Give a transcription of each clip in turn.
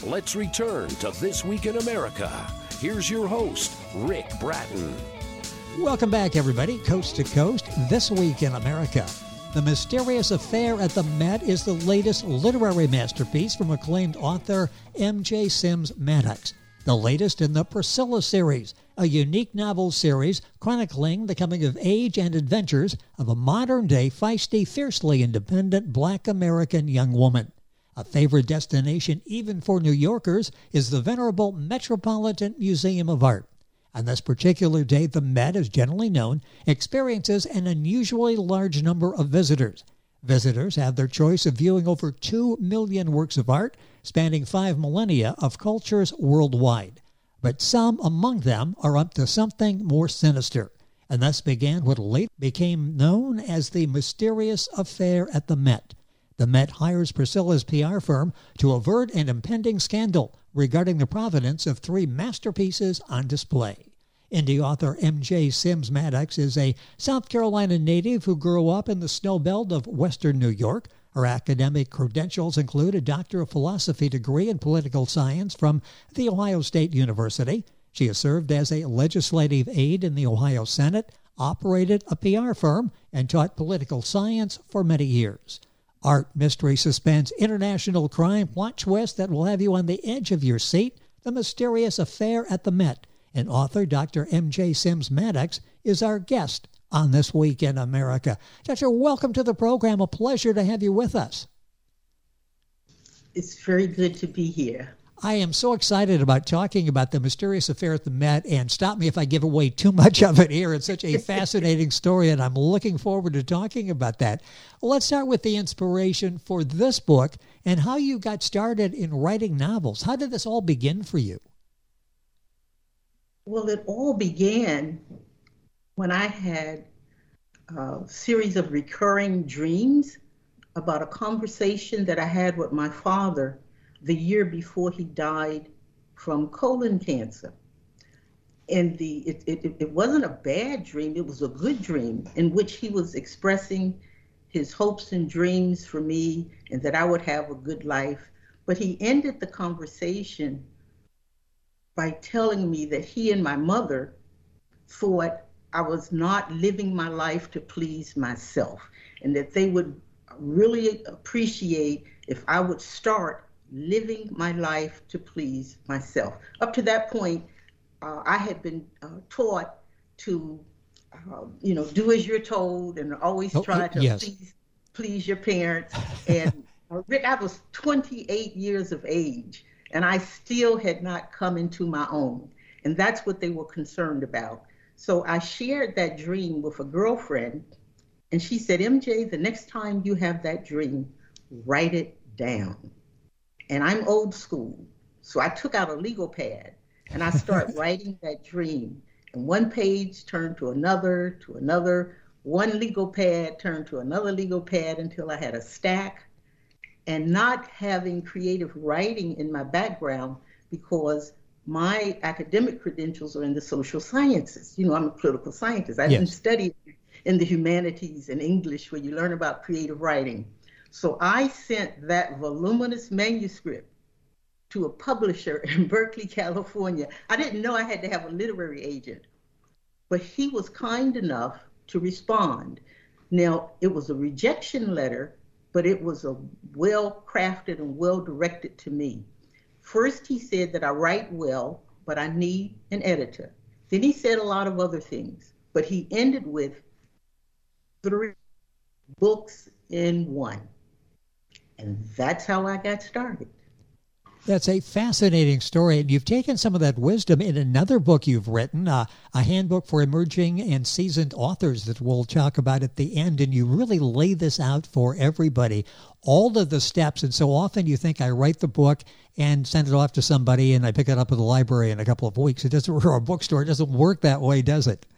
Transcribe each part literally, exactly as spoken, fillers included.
Let's return to This Week in America. Here's your host, Rick Bratton. Welcome back, everybody, coast to coast, This Week in America. The Mysterious Affair at the Met is the latest literary masterpiece from acclaimed author M J Sims Maddox, the latest in the Priscilla series, a unique novel series chronicling the coming of age and adventures of a modern-day, feisty, fiercely independent black American young woman. A favorite destination even for New Yorkers is the venerable Metropolitan Museum of Art. On this particular day, the Met, as generally known, experiences an unusually large number of visitors. Visitors have their choice of viewing over two million works of art spanning five millennia of cultures worldwide. But some among them are up to something more sinister, and thus began what later became known as the Mysterious Affair at the Met. The Met hires Priscilla's P R firm to avert an impending scandal regarding the provenance of three masterpieces on display. Indie author M J Sims Maddox is a South Carolina native who grew up in the snow belt of western New York. Her academic credentials include a Doctor of Philosophy degree in political science from The Ohio State University. She has served as a legislative aide in the Ohio Senate, operated a P R firm, and taught political science for many years. Art, mystery, suspense, international crime, plot twist that will have you on the edge of your seat. The Mysterious Affair at the Met. And author Doctor M J Sims Maddox is our guest on This Week in America. Doctor, welcome to the program. A pleasure to have you with us. It's very good to be here. I am so excited about talking about the Mysterious Affair at the Met, and stop me if I give away too much of it here. It's such a fascinating story, and I'm looking forward to talking about that. Well, let's start with the inspiration for this book and how you got started in writing novels. How did this all begin for you? Well, it all began when I had a series of recurring dreams about a conversation that I had with my father the year before he died from colon cancer. And the it, it, it wasn't a bad dream, it was a good dream in which he was expressing his hopes and dreams for me and that I would have a good life. But he ended the conversation by telling me that he and my mother thought I was not living my life to please myself, and that they would really appreciate if I would start living my life to please myself. Up to that point, uh, I had been uh, taught to, uh, you know, do as you're told and always oh, try to yes. please, please your parents. And uh, Rick, I was twenty-eight years of age, and I still had not come into my own. And that's what they were concerned about. So I shared that dream with a girlfriend, and she said, M J, the next time you have that dream, write it down. And I'm old school, so I took out a legal pad and I started writing that dream. And one page turned to another, to another, one legal pad turned to another legal pad until I had a stack. And not having creative writing in my background, because my academic credentials are in the social sciences. You know, I'm a political scientist. I Yes. didn't study in the humanities and English where you learn about creative writing. So I sent that voluminous manuscript to a publisher in Berkeley, California. I didn't know I had to have a literary agent, but he was kind enough to respond. Now, it was a rejection letter, but it was a well-crafted and well-directed to me. First, he said that I write well, but I need an editor. Then he said a lot of other things, but he ended with three books in one. And that's how I got started. That's a fascinating story, and you've taken some of that wisdom in another book you've written, uh, a handbook for emerging and seasoned authors that we'll talk about at the end, and you really lay this out for everybody, all of the steps. And so often you think I write the book and send it off to somebody and I pick it up at the library in a couple of weeks. It doesn't, or a bookstore. It doesn't work that way, does it?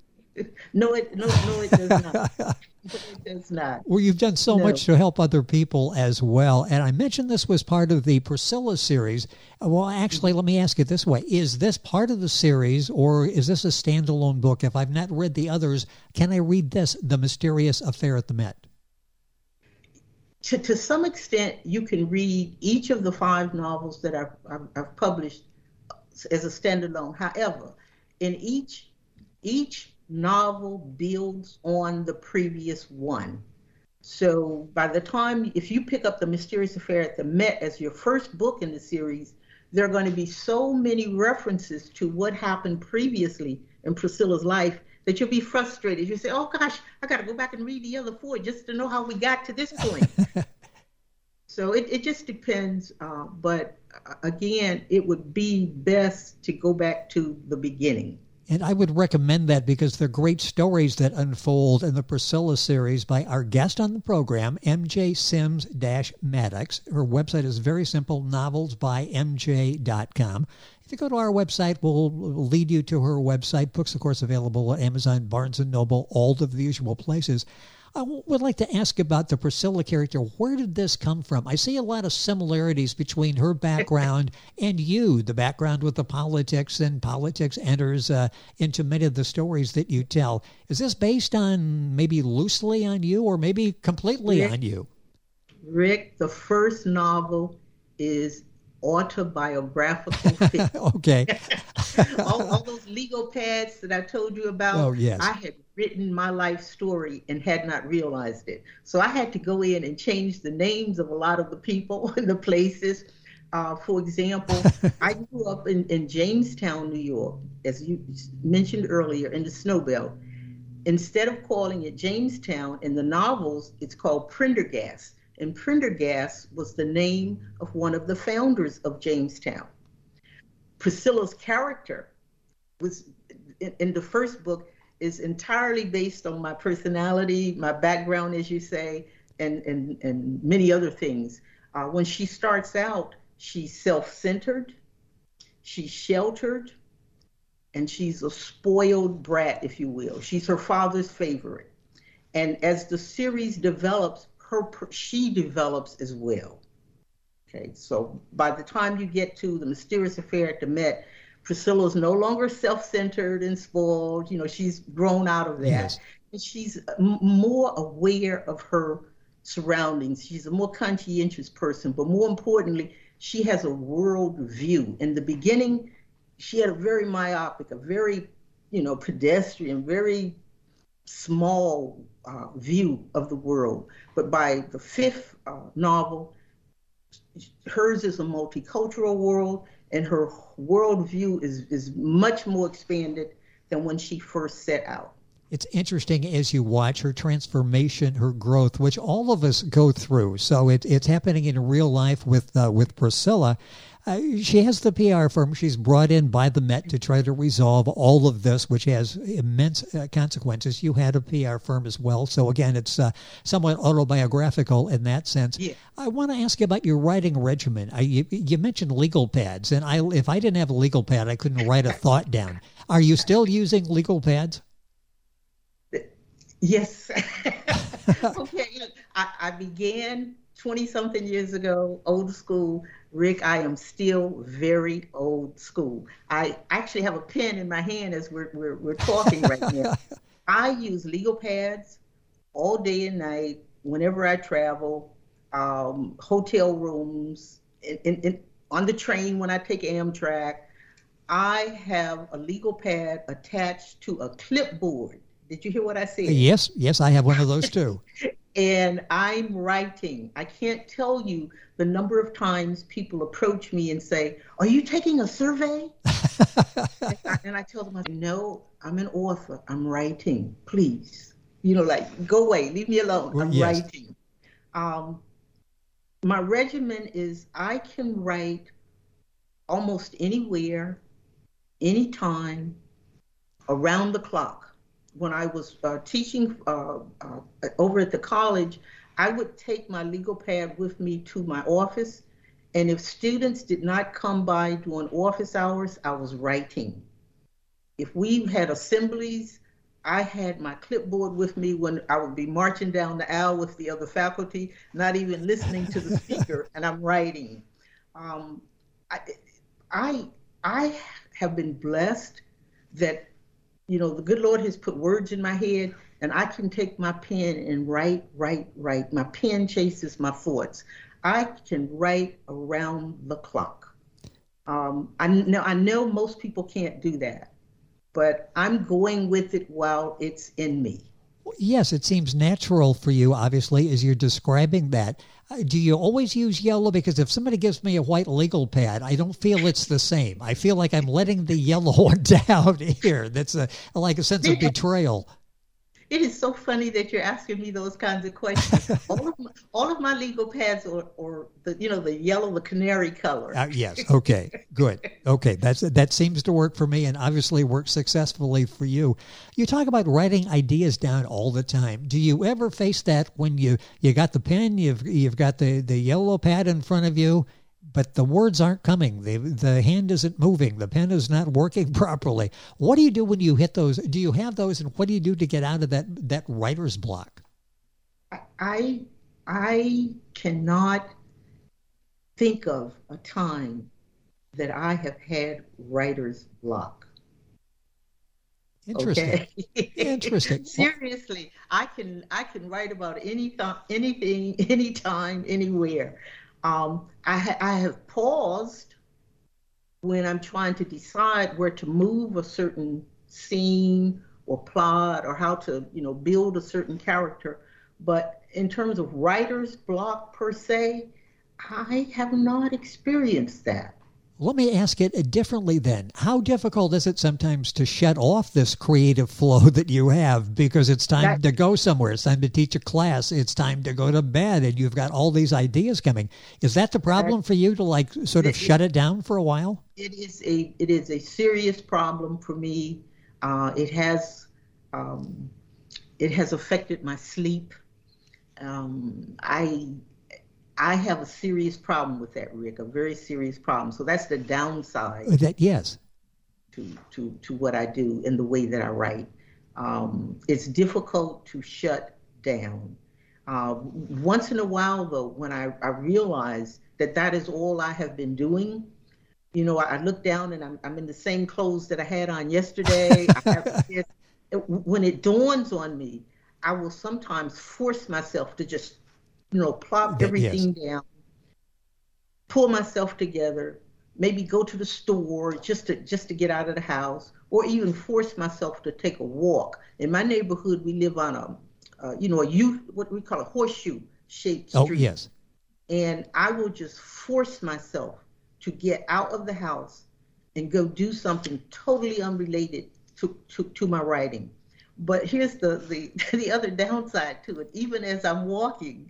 No, it no, no, it does not. It does not. Well, you've done so No. much to help other people as well. And I mentioned this was part of the Priscilla series. Well, actually, let me ask it this way. Is this part of the series, or is this a standalone book? If I've not read the others, can I read this, The Mysterious Affair at the Met? to, to some extent, you can read each of the five novels that I've, I've, I've published as a standalone. However, in each each novel builds on the previous one. So by the time, if you pick up The Mysterious Affair at the Met as your first book in the series, there are going to be so many references to what happened previously in Priscilla's life that you'll be frustrated. You say, oh gosh, I got to go back and read the other four just to know how we got to this point. So it, it just depends. Uh, but uh, again, it would be best to go back to the beginning. And I would recommend that because they're great stories that unfold in the Priscilla series by our guest on the program, M J Sims Maddox. Her website is very simple, novels by M J dot com. If you go to our website, we'll lead you to her website. Books, of course, available at Amazon, Barnes and Noble, all of the usual places. I would like to ask about the Priscilla character. Where did this come from? I see a lot of similarities between her background and you, the background with the politics, and politics enters uh, into many of the stories that you tell. Is this based on maybe loosely on you or maybe completely Rick, on you? Rick, the first novel is autobiographical fiction. Okay. all, all those legal pads that I told you about, oh, yes. I had written my life story and had not realized it. So I had to go in and change the names of a lot of the people and the places. Uh, for example, I grew up in, in Jamestown, New York, as you mentioned earlier, in the Snow Belt. Instead of calling it Jamestown, in the novels, it's called Prendergast. And Prendergast was the name of one of the founders of Jamestown. Priscilla's character was, in, in the first book, is entirely based on my personality, my background, as you say, and, and, and many other things. Uh, when she starts out, she's self-centered, she's sheltered, and she's a spoiled brat, if you will. She's her father's favorite. And as the series develops, her she develops as well. Okay, so by the time you get to The Mysterious Affair at the Met, Priscilla's no longer self-centered and spoiled. You know, she's grown out of that. Yes. And she's m- more aware of her surroundings. She's a more conscientious person, but more importantly, she has a world view. In the beginning, she had a very myopic, a very, you know, pedestrian, very small uh, view of the world. But by the fifth uh, novel, hers is a multicultural world, and her worldview is, is much more expanded than when she first set out. It's interesting as you watch her transformation, her growth, which all of us go through. So it, it's happening in real life with uh, with Priscilla. Uh, she has the P R firm. She's brought in by the Met to try to resolve all of this, which has immense uh, consequences. You had a P R firm as well. So again, it's uh, somewhat autobiographical in that sense. Yeah. I want to ask you about your writing regimen. I, you, you mentioned legal pads, and I, if I didn't have a legal pad, I couldn't write a thought down. Are you still using legal pads? Yes. Okay, look, I, I began twenty-something years ago, old school. Rick, I am still very old school. I actually have a pen in my hand as we're, we're, we're talking right now. I use legal pads all day and night, whenever I travel, um, hotel rooms, in, in, in, on the train when I take Amtrak. I have a legal pad attached to a clipboard. Did you hear what I said? Yes, yes, I have one of those too. And I'm writing. I can't tell you the number of times people approach me and say, are you taking a survey? and, I, and I tell them, no, I'm an author. I'm writing. Please. You know, like, go away. Leave me alone. Well, I'm yes. writing. Um, my regimen is I can write almost anywhere, anytime, around the clock. When I was uh, teaching uh, uh, over at the college, I would take my legal pad with me to my office. And if students did not come by during office hours, I was writing. If we had assemblies, I had my clipboard with me when I would be marching down the aisle with the other faculty, not even listening to the speaker, and I'm writing. Um, I, I, I have been blessed that, you know, the good Lord has put words in my head, and I can take my pen and write, write, write. My pen chases my thoughts. I can write around the clock. Um, I know I know most people can't do that, but I'm going with it while it's in me. Yes, it seems natural for you, obviously, as you're describing that. Uh, Do you always use yellow? Because if somebody gives me a white legal pad, I don't feel it's the same. I feel like I'm letting the yellow one down here. That's a, like a sense of betrayal. It is so funny that you're asking me those kinds of questions. all of my, all of my legal pads are, are the you know the yellow, the canary color. Uh, yes. Okay. Good. Okay. That's that seems to work for me, and obviously works successfully for you. You talk about writing ideas down all the time. Do you ever face that when you you got the pen, you've you've got the the yellow pad in front of you, but the words aren't coming. The the hand isn't moving. The pen is not working properly. What do you do when you hit those? Do you have those, and what do you do to get out of that that writer's block? I I cannot think of a time that I have had writer's block. Interesting. Okay? Interesting. Seriously, I can I can write about any th- anything, anytime, anywhere. Um, I, ha- I have paused when I'm trying to decide where to move a certain scene or plot or how to, you know, build a certain character. But in terms of writer's block per se, I have not experienced that. Let me ask it differently then. How difficult is it sometimes to shut off this creative flow that you have because it's time that, to go somewhere, it's time to teach a class, it's time to go to bed, and you've got all these ideas coming? Is that the problem for you, to like sort of it, shut it down for a while? It is a it is a serious problem for me. Uh, it has um, it has affected my sleep. Um, I. I have a serious problem with that, Rick, a very serious problem. So that's the downside. That yes. To to to what I do and the way that I write. Um, it's difficult to shut down. Uh, once in a while, though, when I, I realize that that is all I have been doing, you know, I, I look down and I'm I'm in the same clothes that I had on yesterday. I have, it, when it dawns on me, I will sometimes force myself to just you know, plop everything yes. down, pull myself together, maybe go to the store just to just to get out of the house, or even force myself to take a walk. In my neighborhood, we live on a, uh, you know, a U, what we call a horseshoe-shaped street. Oh, yes. And I will just force myself to get out of the house and go do something totally unrelated to, to, to my writing. But here's the, the the other downside to it. Even as I'm walking,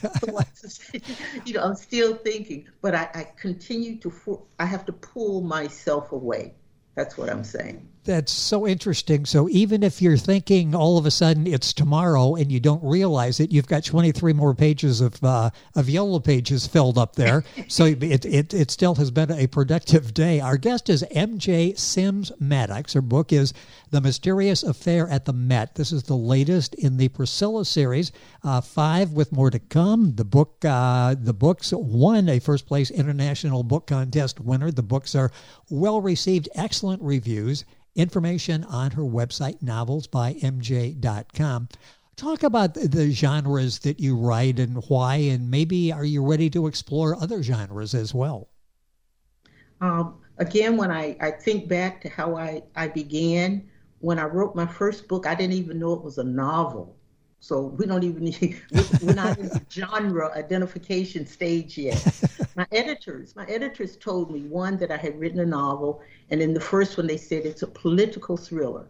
you know, I'm still thinking, but I, I continue to, for, I have to pull myself away. That's what I'm saying. That's so interesting. So even if you're thinking all of a sudden it's tomorrow and you don't realize it, you've got twenty-three more pages of uh, of yellow pages filled up there. So it, it it still has been a productive day. Our guest is M J Sims Maddox. Her book is The Mysterious Affair at the Met. This is the latest in the Priscilla series, uh, five with more to come. The book, uh, the books won a first place international book contest winner. The books are well received, excellent reviews. Information on her website, novels by m j dot com. Talk about the genres that you write and why, and maybe are you ready to explore other genres as well? Um, again, when I, I think back to how I, I began, when I wrote my first book, I didn't even know it was a novel. So we don't even need, we're not in the genre identification stage yet. My editors, my editors told me, one, that I had written a novel, and in the first one they said it's a political thriller.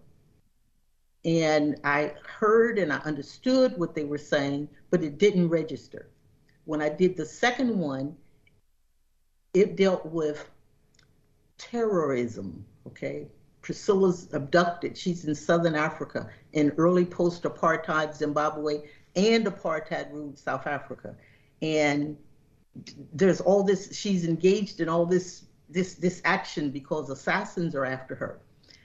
And I heard and I understood what they were saying, but it didn't register. When I did the second one, it dealt with terrorism, okay? Priscilla's abducted. She's in Southern Africa in early post-apartheid Zimbabwe and apartheid-ruled South Africa. And there's all this, she's engaged in all this this this action because assassins are after her.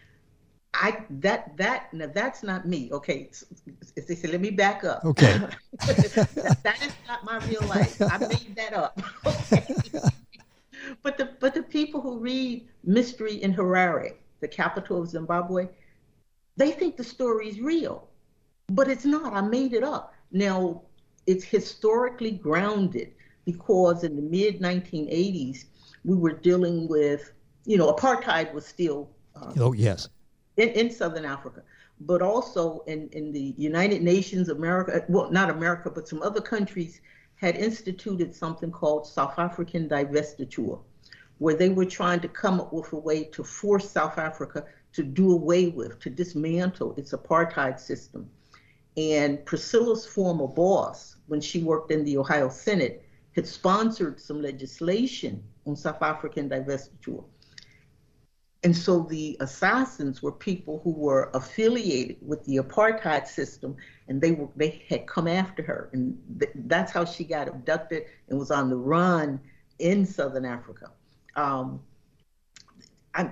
I that that now that's not me. Okay, so, they say, let me back up. Okay. that, that is not my real life. I made that up. Okay. But the but the people who read Mystery in Harare, the capital of Zimbabwe, they think the story is real. but it's not. I made it up. Now, it's historically grounded because in the mid nineteen eighties, we were dealing with, you know, apartheid was still uh, oh, yes. in, in Southern Africa, but also in, in the United Nations, America, well, not America, but some other countries had instituted something called South African divestiture, where they were trying to come up with a way to force South Africa to do away with, to dismantle its apartheid system. And Priscilla's former boss, when she worked in the Ohio Senate, had sponsored some legislation on South African divestiture. And so the assassins were people who were affiliated with the apartheid system, and they were they had come after her. And th- that's how she got abducted and was on the run in Southern Africa. Um, I,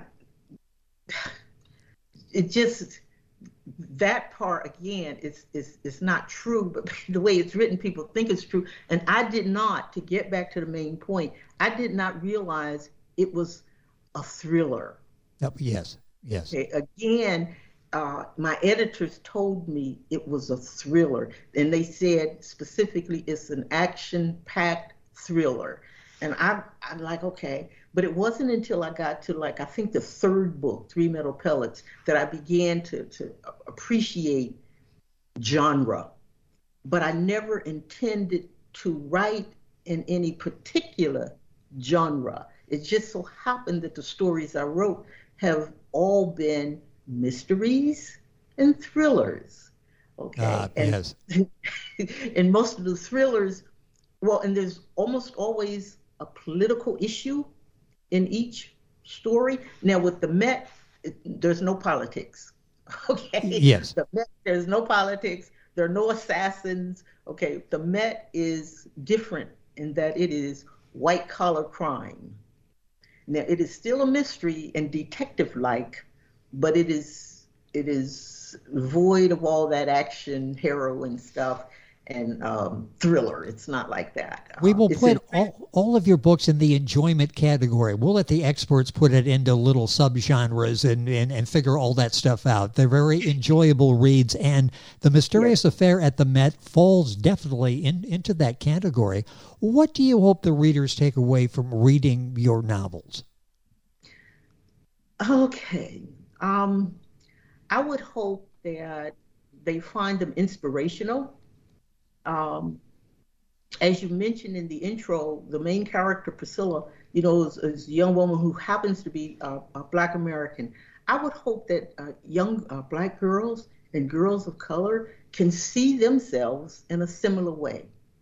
it just, that part again is, is, is not true, but the way it's written, people think it's true. And I did not, to get back to the main point, I did not realize it was a thriller. Oh, yes, yes. Okay, again, uh, my editors told me it was a thriller, and they said specifically it's an action-packed thriller. And I, I'm like, okay. But it wasn't until I got to, like, I think the third book, Three Metal Pellets, that I began to, to appreciate genre. But I never intended to write in any particular genre. It just so happened that the stories I wrote have all been mysteries and thrillers. Okay. Ah, and, yes. and most of the thrillers, well, and there's almost always a political issue in each story. Now with the Met, it, there's no politics. Okay. Yes. The Met, there's no politics. There are no assassins. Okay. The Met is different in that it is white collar crime. Now it is still a mystery and detective-like, but it is it is void of all that action, heroine stuff, and um, thriller. It's not like that. We will uh, put all, all of your books in the enjoyment category. We'll let the experts put it into little subgenres and, and, and figure all that stuff out. They're very enjoyable reads, and The Mysterious yes. Affair at the Met falls definitely in, into that category. What do you hope the readers take away from reading your novels? Okay. Um, I would hope that they find them inspirational. Um, as you mentioned in the intro, the main character, Priscilla, you know, is, is a young woman who happens to be a, a Black American. I would hope that uh, young uh, Black girls and girls of color can see themselves in a similar way.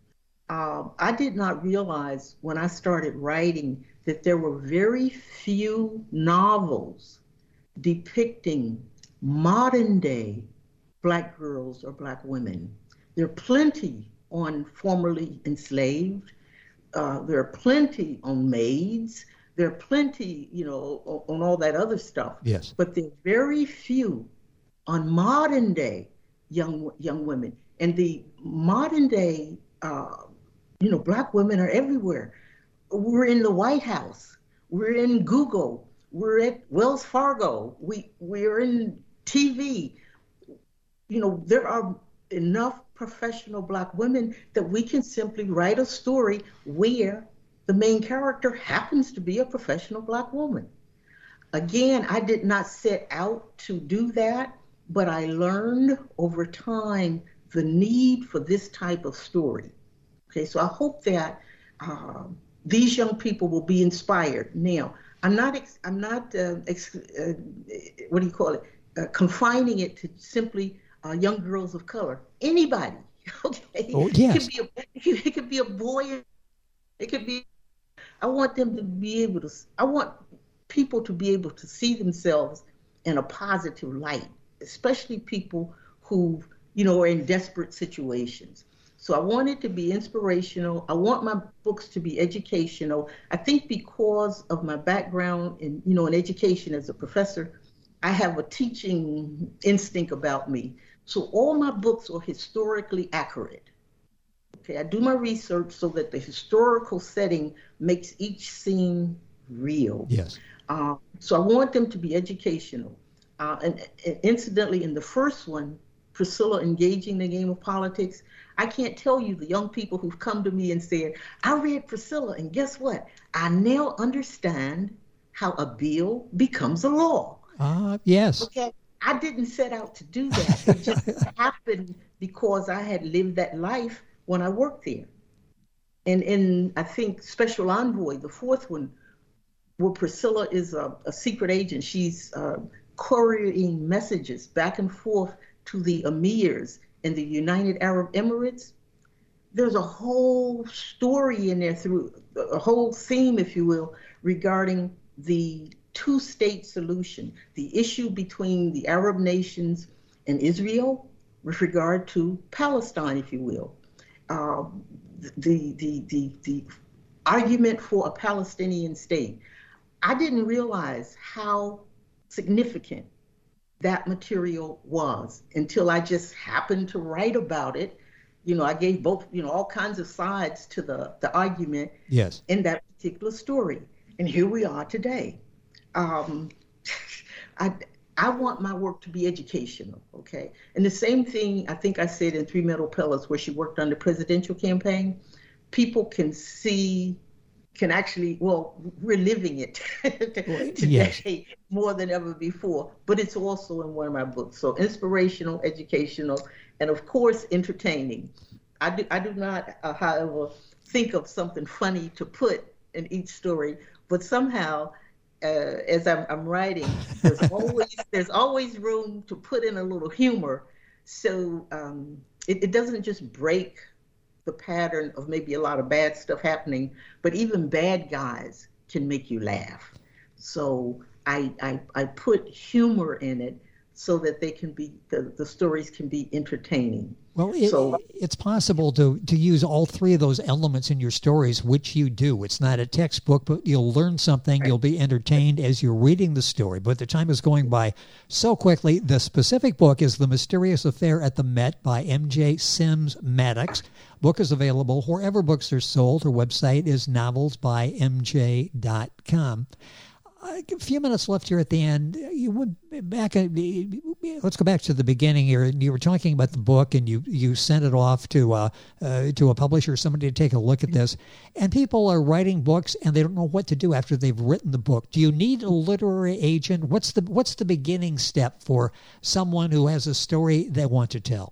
Um, I did not realize when I started writing that there were very few novels depicting modern day Black girls or Black women. There are plenty on formerly enslaved. Uh, there are plenty on maids. There are plenty, you know, on, on all that other stuff. Yes. But there are very few on modern day young young women. And the modern day, uh, you know, Black women are everywhere. We're in the White House. We're in Google. We're at Wells Fargo. We we're in T V. You know, there are enough professional Black women that we can simply write a story where the main character happens to be a professional Black woman. Again, I did not set out to do that, but I learned over time the need for this type of story. Okay, so I hope that uh, these young people will be inspired. Now, I'm not, ex- I'm not, uh, ex- uh, what do you call it, uh, confining it to simply uh, young girls of color. Anybody, okay? Oh, yes. It could be a, it could be a boy. It could be. I want them to be able to. I want people to be able to see themselves in a positive light, especially people who, you know, are in desperate situations. So I want it to be inspirational. I want my books to be educational. I think because of my background in, you know, in education as a professor, I have a teaching instinct about me. So all my books are historically accurate. Okay, I do my research so that the historical setting makes each scene real. Yes. Uh, so I want them to be educational. Uh, and, and incidentally, in the first one, Priscilla engaging the game of politics. I can't tell you the young people who've come to me and said, I read Priscilla, and guess what? I now understand how a bill becomes a law. Uh, yes. Okay. I didn't set out to do that. It just happened because I had lived that life when I worked there. And in, I think, Special Envoy, the fourth one, where Priscilla is a, a secret agent, she's uh, couriering messages back and forth to the emirs in the United Arab Emirates. There's a whole story in there, through a whole theme, if you will, regarding the two-state solution, the issue between the Arab nations and Israel with regard to Palestine, if you will. Uh, the, the, the, the argument for a Palestinian state. I didn't realize how significant that material was until I just happened to write about it. You know, I gave both, you know, all kinds of sides to the, the argument yes. in that particular story. And here we are today. Um, I, I want my work to be educational, okay? And the same thing I think I said in Three Meadow Palace, where she worked on the presidential campaign. People can see, can actually, well, we're living it today yes. more than ever before, but it's also in one of my books. So inspirational, educational, and of course, entertaining. I do, I do not, uh, however, think of something funny to put in each story, but somehow, Uh, as I'm, I'm writing, there's always there's always room to put in a little humor, so um, it, it doesn't just break the pattern of maybe a lot of bad stuff happening, but even bad guys can make you laugh. So I I, I put humor in it so that they can be the, the stories can be entertaining. Well, it, so, it's possible to, to use all three of those elements in your stories, which you do. It's not a textbook, but you'll learn something. You'll be entertained as you're reading the story. But the time is going by so quickly. The specific book is The Mysterious Affair at the Met by M J Sims Maddox. Book is available wherever books are sold. Her website is novels by m j dot com. A few minutes left here at the end. You went back. Let's go back to the beginning here. You were talking about the book, and you, you sent it off to uh, uh, to a publisher, somebody to take a look at this. And people are writing books, and they don't know what to do after they've written the book. Do you need a literary agent? What's the what's the beginning step for someone who has a story they want to tell?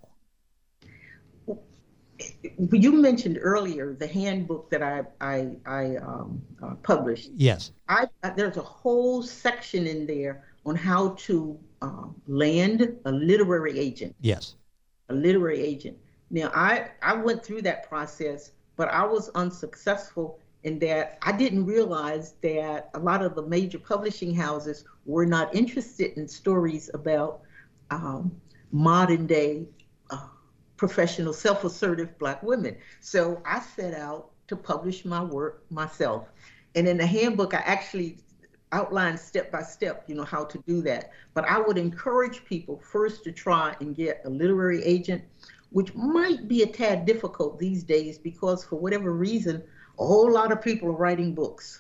You mentioned earlier the handbook that I I, I um, uh, published. Yes. I, I there's a whole section in there on how to uh, land a literary agent. Yes. A literary agent. Now I I went through that process, but I was unsuccessful in that I didn't realize that a lot of the major publishing houses were not interested in stories about um, modern day Uh, professional, self-assertive Black women. So I set out to publish my work myself. And in the handbook, I actually outlined step by step, you know, how to do that. But I would encourage people first to try and get a literary agent, which might be a tad difficult these days because for whatever reason, a whole lot of people are writing books.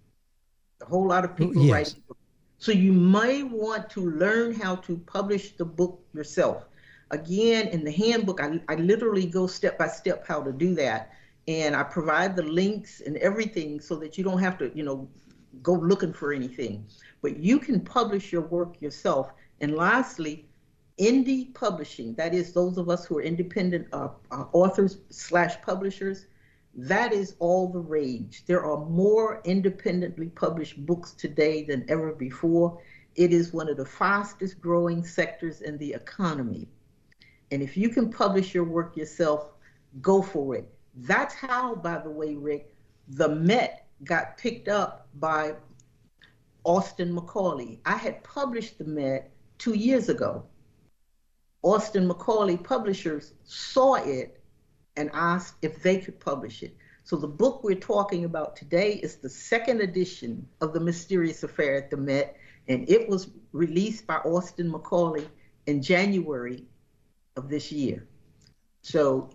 A whole lot of people yes. are writing books. So you may want to learn how to publish the book yourself. Again, in the handbook, I, I literally go step by step how to do that. And I provide the links and everything so that you don't have to, you know, go looking for anything. But you can publish your work yourself. And lastly, indie publishing, that is those of us who are independent uh, uh, authors slash publishers, that is all the rage. There are more independently published books today than ever before. It is one of the fastest growing sectors in the economy. And if you can publish your work yourself, go for it. That's how, by the way, Rick, the Met got picked up by Austin Macaulay. I had published the Met two years ago. Austin Macaulay publishers saw it and asked if they could publish it. So the book we're talking about today is the second edition of The Mysterious Affair at the Met, and it was released by Austin Macaulay in January of this year. So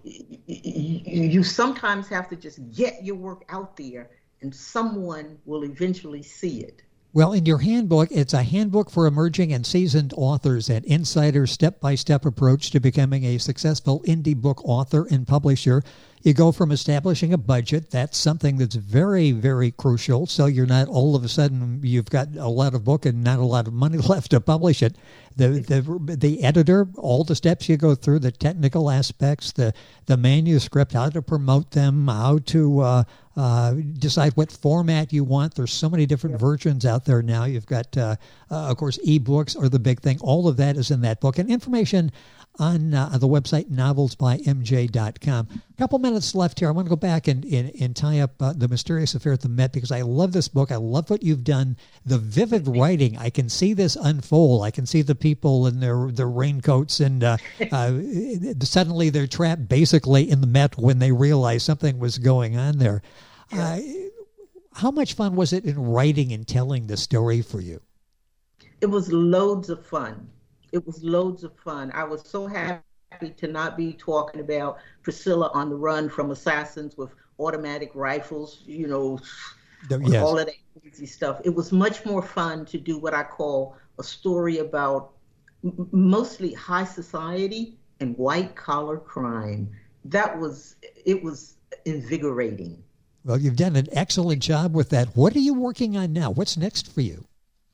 you sometimes have to just get your work out there and someone will eventually see it. Well, in your handbook, it's a handbook for emerging and seasoned authors, an insider step-by-step approach to becoming a successful indie book author and publisher. You go from establishing a budget. That's something that's very, very crucial. So you're not all of a sudden you've got a lot of book and not a lot of money left to publish it. The the the editor, all the steps you go through, the technical aspects, the the manuscript, how to promote them, how to uh, uh, decide what format you want. There's so many different versions out there now. You've got, uh, uh, of course, ebooks are the big thing. All of that is in that book. And information on uh, the website novels by m j dot com. A couple minutes left here. I want to go back and, and, and tie up uh, The Mysterious Affair at the Met, because I love this book. I love what you've done. The vivid writing. I can see this unfold. I can see the people in their, their raincoats, and uh, uh, suddenly they're trapped basically in the Met when they realize something was going on there. Uh, how much fun was it in writing and telling the story for you? It was loads of fun. It was loads of fun. I was so happy to not be talking about Priscilla on the run from assassins with automatic rifles, you know, yes. all of that crazy stuff. It was much more fun to do what I call a story about m- mostly high society and white collar crime. That was, it was invigorating. Well, you've done an excellent job with that. What are you working on now? What's next for you?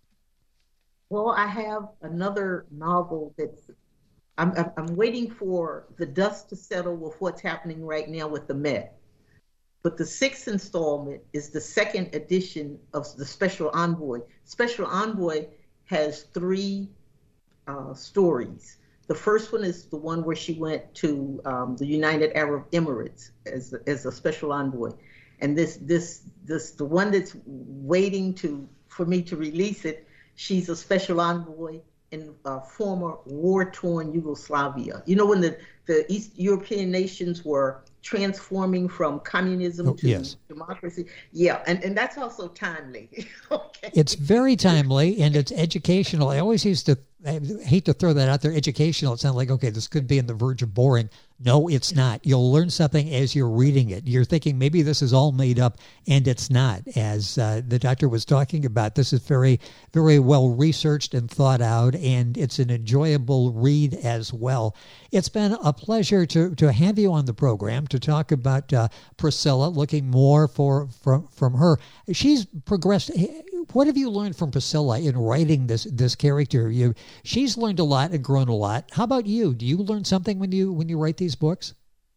Well, I have another novel that's, I'm, I'm, I'm waiting for the dust to settle with what's happening right now with the Met. But the sixth installment is the second edition of the Special Envoy. Special Envoy has three uh, stories. The first one is the one where she went to um, the United Arab Emirates as, as a special envoy. And this, this, this, the one that's waiting to, for me to release it, she's a special envoy in uh, former war-torn Yugoslavia. You know, when the, the East European nations were transforming from communism oh, to yes. democracy. Yeah, and, and that's also timely. Okay. It's very timely, and it's educational. I always used to, I hate to throw that out there, educational. It sounds like, okay, this could be on the verge of boring. No, it's not. You'll learn something as you're reading it. You're thinking maybe this is all made up, and it's not. As uh, the doctor was talking about, this is very, very well researched and thought out, and it's an enjoyable read as well. It's been a pleasure to, to have you on the program to talk about uh, Priscilla, looking more for from, from her. She's progressed. What have you learned from Priscilla in writing this this character? You, she's learned a lot and grown a lot. How about you? Do you learn something when you when you write these books?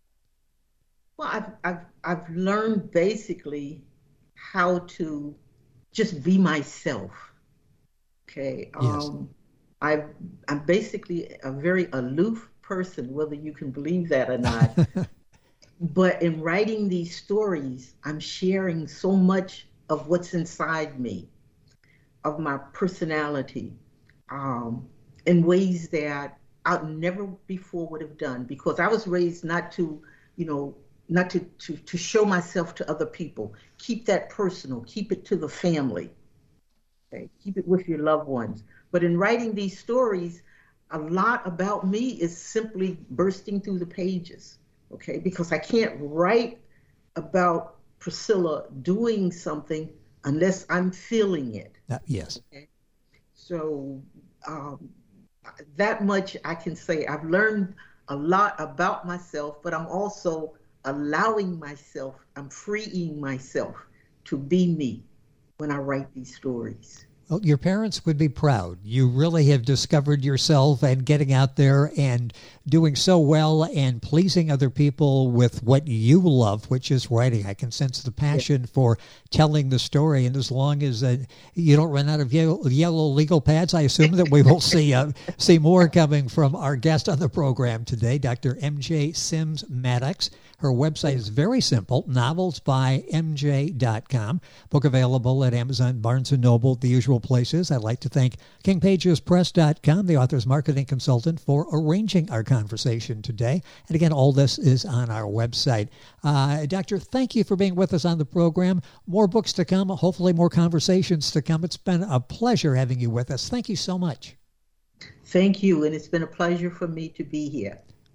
Well, I've I've I've learned basically how to just be myself. Okay. Yes. Um, I I'm basically a very aloof person, whether you can believe that or not. But in writing these stories, I'm sharing so much of what's inside me, of my personality, um, in ways that I never before would have done, because I was raised not to, you know, not to, to, to show myself to other people. Keep that personal, keep it to the family, okay? Keep it with your loved ones. But in writing these stories, a lot about me is simply bursting through the pages, okay? Because I can't write about Priscilla doing something unless I'm feeling it. Uh, yes. Okay? So um, that much I can say. I've learned a lot about myself, but I'm also allowing myself, I'm freeing myself to be me when I write these stories. Well, your parents would be proud. You really have discovered yourself and getting out there and doing so well and pleasing other people with what you love, which is writing. I can sense the passion yeah. for telling the story. And as long as uh, you don't run out of yellow, yellow legal pads, I assume that we will see uh, see more coming from our guest on the program today, Doctor M J Sims Maddox. Her website is very simple, novels by m j dot com. Book available at Amazon, Barnes and Noble, the usual places. I'd like to thank king pages press dot com, the author's marketing consultant, for arranging our conversation today. And again, all this is on our website. Uh, Doctor, thank you for being with us on the program. More books to come, hopefully more conversations to come. It's been a pleasure having you with us. Thank you so much. Thank you, and it's been a pleasure for me to be here.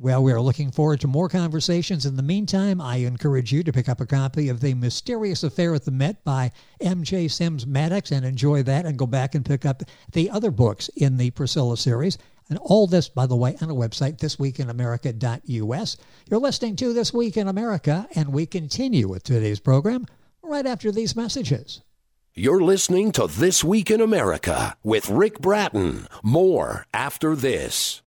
Well, we are looking forward to more conversations. In the meantime, I encourage you to pick up a copy of The Mysterious Affair at the Met by M J Sims Maddox and enjoy that, and go back and pick up the other books in the Priscilla series. And all this, by the way, on our website, this week in america dot u s. You're listening to This Week in America, and we continue with today's program right after these messages. You're listening to This Week in America with Rick Bratton. More after this.